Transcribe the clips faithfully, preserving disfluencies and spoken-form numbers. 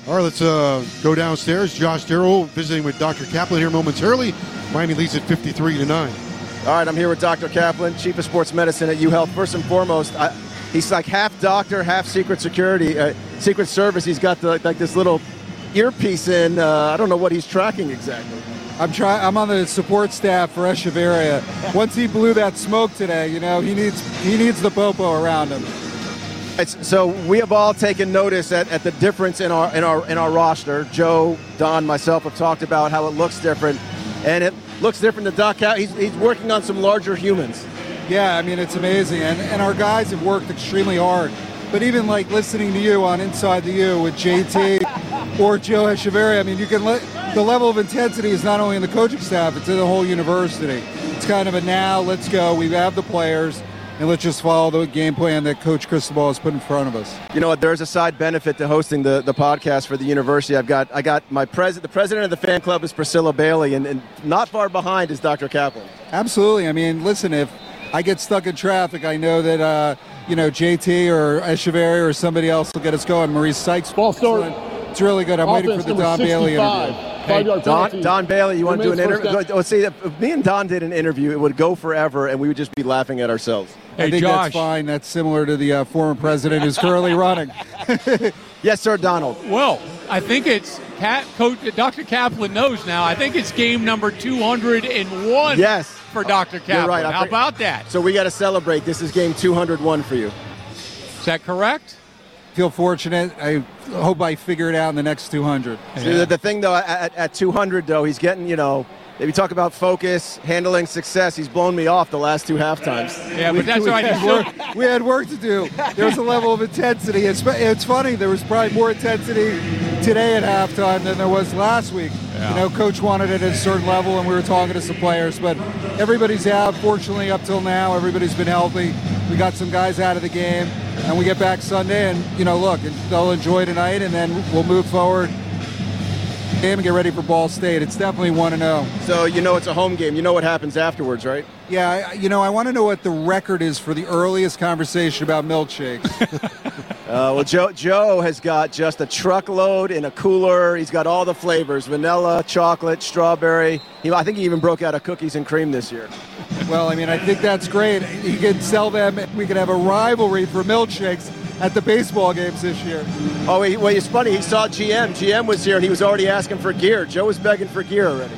All right, let's uh, go downstairs. Josh Darrow visiting with Doctor Kaplan here momentarily. Miami leads at fifty-three to nine. All right, I'm here with Doctor Kaplan, Chief of Sports Medicine at UHealth. First and foremost, I, he's like half doctor, half Secret Security, uh, Secret Service. He's got the, like this little earpiece in. Uh, I don't know what he's tracking exactly. I'm trying. I'm on the support staff for Echeverria. Once he blew that smoke today, you know, he needs he needs the popo around him. It's, so we have all taken notice at, at the difference in our in our in our roster. Joe, Don, myself have talked about how it looks different, and it looks different to Doc. He's he's working on some larger humans. Yeah, I mean it's amazing, and and our guys have worked extremely hard. But even like listening to you on Inside the U with J T or Joe Echeverria, I mean you can let the level of intensity is not only in the coaching staff, it's in the whole university. It's kind of a now, let's go. We have the players. And let's just follow the game plan that Coach Cristobal has put in front of us. You know what? There's a side benefit to hosting the, the podcast for the university. I've got I got my pres the president of the fan club is Priscilla Bailey, and, and not far behind is Doctor Kaplan. Absolutely. I mean, listen, if I get stuck in traffic, I know that uh, you know J T or Echeverria or somebody else will get us going. Maurice Sykes. Ball start. It's really good. I'm waiting for the Don Bailey interview. Hey, Don, Don Bailey, you want to do an interview? Let's see, if me and Don did an interview, it would go forever, and we would just be laughing at ourselves. Hey, I think Josh. That's fine. That's similar to the uh, former president who's currently running. Yes, sir, Donald. Well, I think it's Cat, Coach, Doctor Kaplan knows now. I think it's game number two hundred one. Yes. For Doctor Kaplan. You're right. How about that? So we got to celebrate. This is game two hundred one for you. Is that correct? Feel fortunate. I hope I figure it out in the next two hundred. Yeah. So the, the thing, though, at, at two hundred, though, he's getting, you know, if you talk about focus, handling success, he's blown me off the last two half times. Yeah, we, but that's we right. Had work, we had work to do. There was a level of intensity. It's, it's funny. There was probably more intensity today at halftime than there was last week. Yeah. You know, Coach wanted it at a certain level, and we were talking to some players. But everybody's out. Fortunately, up till now, everybody's been healthy. We got some guys out of the game, and we get back Sunday. And, you know, look, they'll enjoy tonight, and then we'll move forward. Game and get ready for Ball State. It's definitely one to know. So you know it's a home game. You know what happens afterwards, right? Yeah, I, you know I want to know what the record is for the earliest conversation about milkshakes. uh, well, Joe Joe has got just a truckload in a cooler. He's got all the flavors: vanilla, chocolate, strawberry. He, I think he even broke out of cookies and cream this year. Well, I mean, I think that's great. He can sell them. We can have a rivalry for milkshakes at the baseball games this year. Oh, he, well, it's funny. He saw G M. G M was here, and he was already asking for gear. Joe was begging for gear already.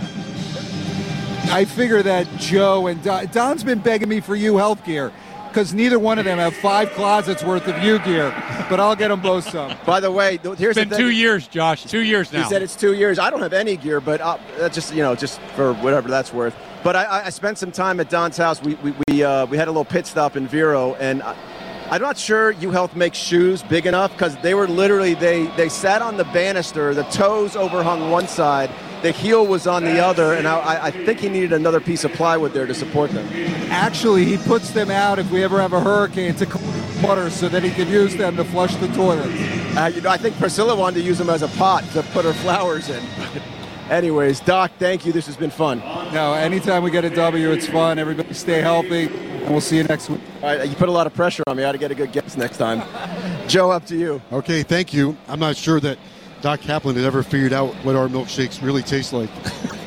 I figure that Joe and Don, Don's been begging me for U Health gear because neither one of them have five closets worth of U gear, but I'll get them both some. By the way, here's it's been the thing. two years, Josh. Two years now. He said it's two years. I don't have any gear, but I'll, that's just you know just for whatever that's worth. But I, I spent some time at Don's house. We we we, uh, we had a little pit stop in Vero, and I, I'm not sure U Health makes shoes big enough because they were literally they they sat on the banister. The toes overhung one side. The heel was on the other, and I, I think he needed another piece of plywood there to support them. Actually, he puts them out if we ever have a hurricane to collect water so that he can use them to flush the toilets. Uh, you know, I think Priscilla wanted to use them as a pot to put her flowers in. Anyways, Doc, thank you. This has been fun. No, anytime we get a W, it's fun. Everybody stay healthy, and we'll see you next week. All right, you put a lot of pressure on me. I ought to get a good guess next time. Joe, up to you. Okay, thank you. I'm not sure that Doc Kaplan had ever figured out what our milkshakes really taste like.